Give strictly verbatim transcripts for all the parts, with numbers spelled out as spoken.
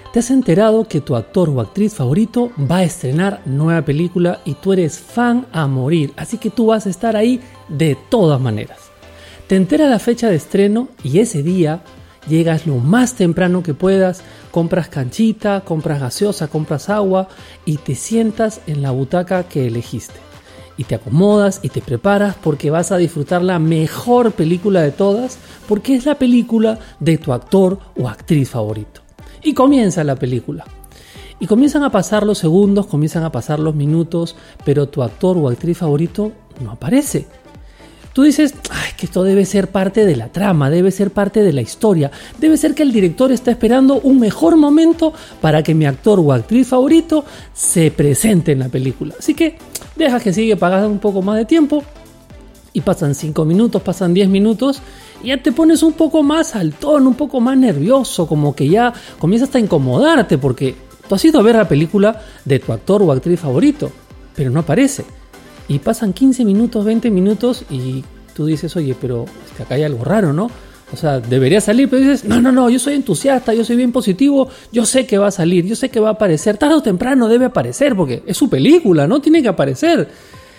¿Te has enterado que tu actor o actriz favorito va a estrenar nueva película y tú eres fan a morir? Así que tú vas a estar ahí de todas maneras. Te enteras la fecha de estreno y ese día llegas lo más temprano que puedas, compras canchita, compras gaseosa, compras agua y te sientas en la butaca que elegiste. Y te acomodas y te preparas porque vas a disfrutar la mejor película de todas, porque es la película de tu actor o actriz favorito. Y comienza la película. Y comienzan a pasar los segundos, comienzan a pasar los minutos, pero tu actor o actriz favorito no aparece. Tú dices, ay, que esto debe ser parte de la trama, debe ser parte de la historia, debe ser que el director está esperando un mejor momento para que mi actor o actriz favorito se presente en la película. Así que dejas que sigue pasando un poco más de tiempo y pasan cinco minutos, pasan diez minutos y ya te pones un poco más al tono, un poco más nervioso, como que ya comienzas a incomodarte porque tú has ido a ver la película de tu actor o actriz favorito, pero no aparece. Y pasan quince minutos, veinte minutos y tú dices, oye, pero es que acá hay algo raro, ¿no? O sea, debería salir, pero dices, no, no, no, yo soy entusiasta, yo soy bien positivo, yo sé que va a salir, yo sé que va a aparecer, tarde o temprano debe aparecer, porque es su película, ¿no? Tiene que aparecer.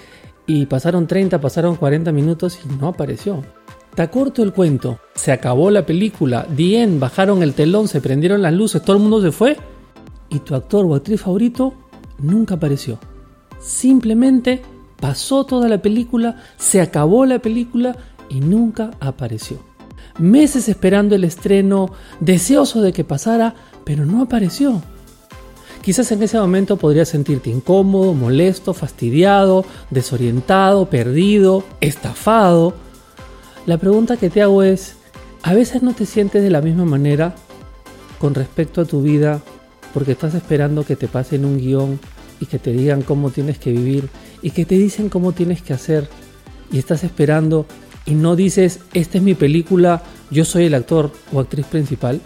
Y pasaron treinta, pasaron cuarenta minutos y no apareció. Te acorto el cuento, se acabó la película, the end, bajaron el telón, se prendieron las luces, todo el mundo se fue y tu actor o actriz favorito nunca apareció. Simplemente pasó toda la película, se acabó la película y nunca apareció. Meses esperando el estreno, deseoso de que pasara, pero no apareció. Quizás en ese momento podrías sentirte incómodo, molesto, fastidiado, desorientado, perdido, estafado. La pregunta que te hago es, ¿a veces no te sientes de la misma manera con respecto a tu vida porque estás esperando que te pasen un guión y que te digan cómo tienes que vivir y que te dicen cómo tienes que hacer y estás esperando y no dices, esta es mi película, yo soy el actor o actriz principal?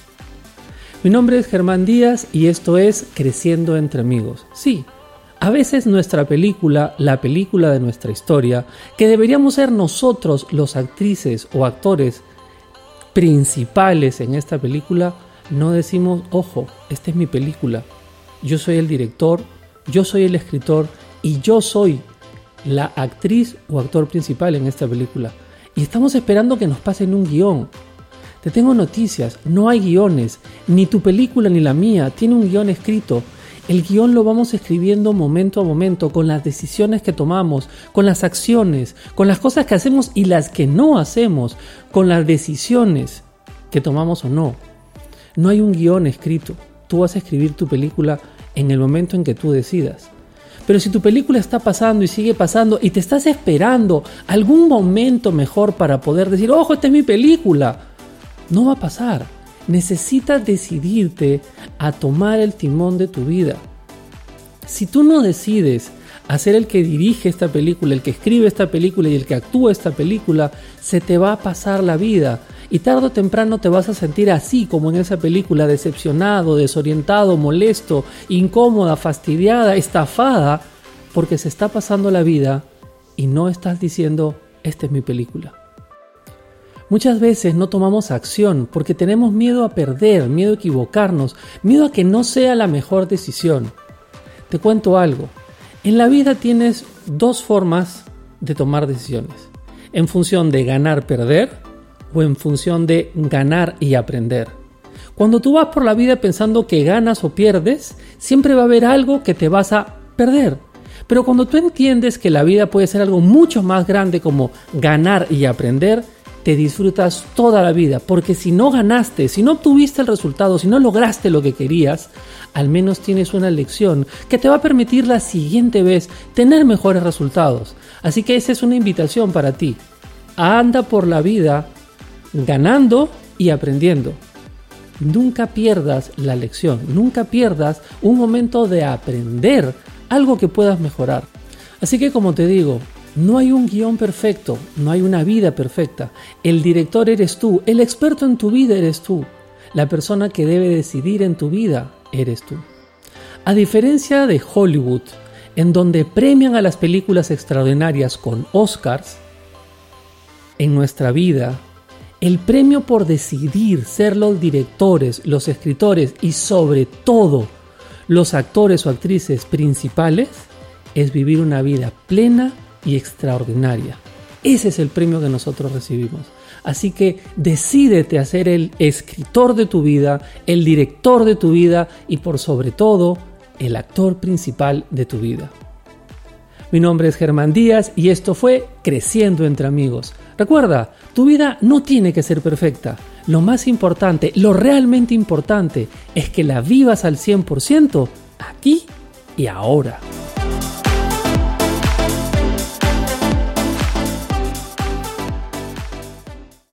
Mi nombre es Germán Díaz y esto es Creciendo entre Amigos. Sí, a veces nuestra película, la película de nuestra historia, que deberíamos ser nosotros los actrices o actores principales en esta película, no decimos, ojo, esta es mi película, yo soy el director, yo soy el escritor y yo soy la actriz o actor principal en esta película. Y estamos esperando que nos pasen un guión. Te tengo noticias, no hay guiones, ni tu película ni la mía tiene un guión escrito. El guión lo vamos escribiendo momento a momento, con las decisiones que tomamos, con las acciones, con las cosas que hacemos y las que no hacemos, con las decisiones que tomamos o no. No hay un guión escrito, tú vas a escribir tu película en el momento en que tú decidas. Pero si tu película está pasando y sigue pasando y te estás esperando algún momento mejor para poder decir, ojo, esta es mi película, no va a pasar. Necesitas decidirte a tomar el timón de tu vida. Si tú no decides a ser el que dirige esta película, el que escribe esta película y el que actúa esta película, se te va a pasar la vida. Y tarde o temprano te vas a sentir así como en esa película, decepcionado, desorientado, molesto, incómoda, fastidiada, estafada, porque se está pasando la vida y no estás diciendo, esta es mi película. Muchas veces no tomamos acción porque tenemos miedo a perder, miedo a equivocarnos, miedo a que no sea la mejor decisión. Te cuento algo, en la vida tienes dos formas de tomar decisiones, en función de ganar, perder, o en función de ganar y aprender. Cuando tú vas por la vida pensando que ganas o pierdes, siempre va a haber algo que te vas a perder. Pero cuando tú entiendes que la vida puede ser algo mucho más grande como ganar y aprender, te disfrutas toda la vida. Porque si no ganaste, si no obtuviste el resultado, si no lograste lo que querías, al menos tienes una lección que te va a permitir la siguiente vez tener mejores resultados. Así que esa es una invitación para ti. Anda por la vida ganando y aprendiendo. Nunca pierdas la lección, nunca pierdas un momento de aprender algo que puedas mejorar. Así que, como te digo, no hay un guión perfecto, no hay una vida perfecta. El director eres tú, el experto en tu vida eres tú, la persona que debe decidir en tu vida eres tú. A diferencia de Hollywood, en donde premian a las películas extraordinarias con Oscars, en nuestra vida, El premio por decidir ser los directores, los escritores y sobre todo los actores o actrices principales es vivir una vida plena y extraordinaria. Ese es el premio que nosotros recibimos. Así que decídete a ser el escritor de tu vida, el director de tu vida y por sobre todo el actor principal de tu vida. Mi nombre es Germán Díaz y esto fue Creciendo entre Amigos. Recuerda, tu vida no tiene que ser perfecta. Lo más importante, lo realmente importante, es que la vivas al cien por ciento aquí y ahora.